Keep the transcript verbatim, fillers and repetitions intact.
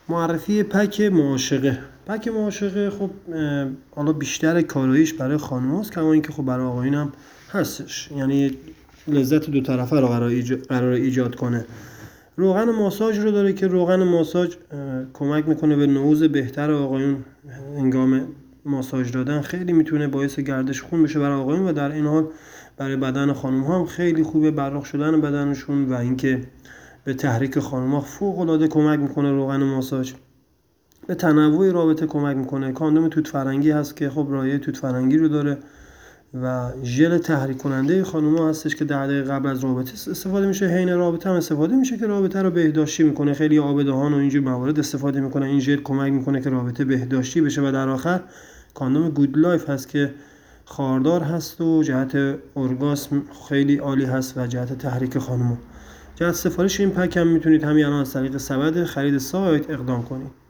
معرفی پک معاشقه. پک معاشقه خب حالا بیشتر کاراییش برای خانم هست، کما اینکه خب برای آقایون هم هستش، یعنی لذت دو طرفه رو قرار, ایجاد، قرار ایجاد کنه. روغن ماساژ رو داره که روغن ماساژ کمک میکنه به نعوذ بهتر آقایون هنگام ماساژ دادن، خیلی میتونه باعث گردش خون بشه برای آقایون و در این حال برای بدن خانم ها هم خیلی خوبه، براق شدن بدنشون و اینکه به تحریک خانم ها فوق العاده کمک میکنه. روغن ماساژ به تنوع رابطه کمک میکنه. کاندوم توت فرنگی هست که خب رایحه توت فرنگی رو داره و ژل تحریک کننده خانوما هستش که در دقیقه قبل از رابطه استفاده میشه، حین رابطه هم استفاده میشه که رابطه رو بهداشتی میکنه. خیلی آبدهان و اینجور موارد استفاده میکنه. این ژل کمک میکنه که رابطه بهداشتی بشه. و در آخر کاندوم گود لایف هست که خاردار هست و جهت اورگاسم خیلی عالی هست و جهت تحریک خانوما. جهت سفارش این پک هم میتونید همین الان از طریق سبد خرید سایت اقدام کنید.